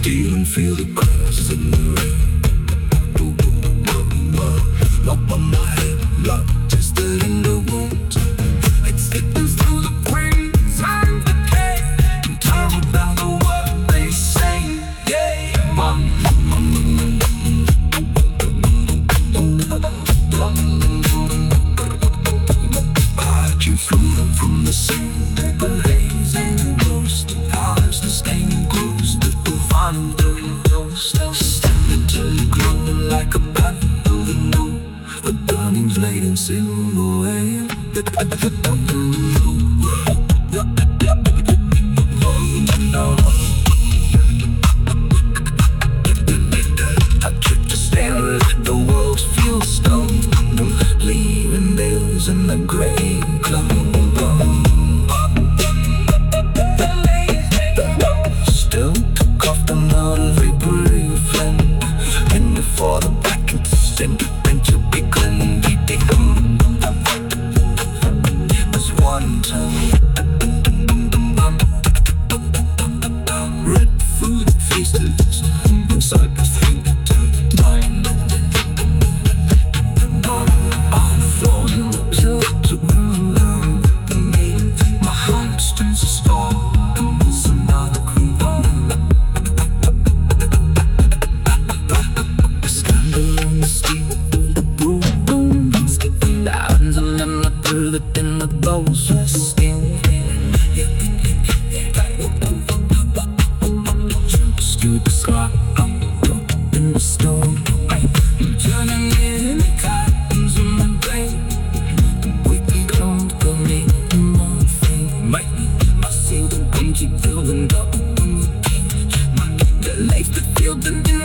even feel the cracks in the rain. Not by my head, blood tested in the wound. It's slipping through the brains and the decay. And tell about the word they say. Yeah, mom. Hide you from the sun, the haze and the roast. Hides the stain ghost that will find the ghost. Stand until you grow like a path of the moon. The burning blade and silhouette. I trip to stand, the world feels stone, leaving nails in the grey club. Still took off the note of a brave friend, and before the back and send bent your big and beating. There's one time red food faces inside the fingertip mind. I'm floating uphill to ground. My heart stands a storm, and there's another creep on. A scandal in the street, the boom, thousands of them look through the thin of those with skin. Scoot the scar up in the storm, turning in the curtains on my brain. We can come to me more thing. I see the pain keep building up. The life that filled the